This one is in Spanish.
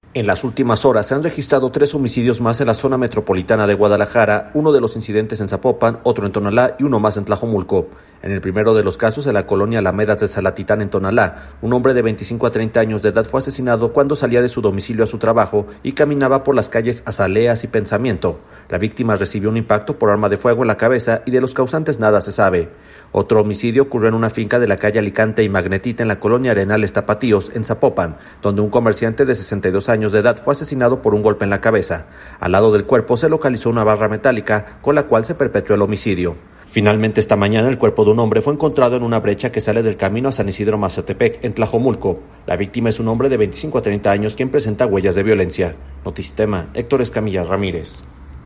En las últimas horas se han registrado 3 homicidios más en la zona metropolitana de Guadalajara, uno de los incidentes en Zapopan, otro en Tonalá y uno más en Tlajomulco. En el primero de los casos, en la colonia Alamedas de Salatitán en Tonalá, un hombre de 25 a 30 años de edad fue asesinado cuando salía de su domicilio a su trabajo y caminaba por las calles Azaleas y Pensamiento. La víctima recibió un impacto por arma de fuego en la cabeza y de los causantes nada se sabe. Otro homicidio ocurrió en una finca de la calle Alicante y Magnetita en la colonia Arenales Tapatíos, en Zapopan, donde un comerciante de 62 años de edad fue asesinado por un golpe en la cabeza. Al lado del cuerpo se localizó una barra metálica con la cual se perpetró el homicidio. Finalmente, esta mañana, el cuerpo de un hombre fue encontrado en una brecha que sale del camino a San Isidro Mazatepec, en Tlajomulco. La víctima es un hombre de 25 a 30 años quien presenta huellas de violencia. Notistema, Héctor Escamilla Ramírez.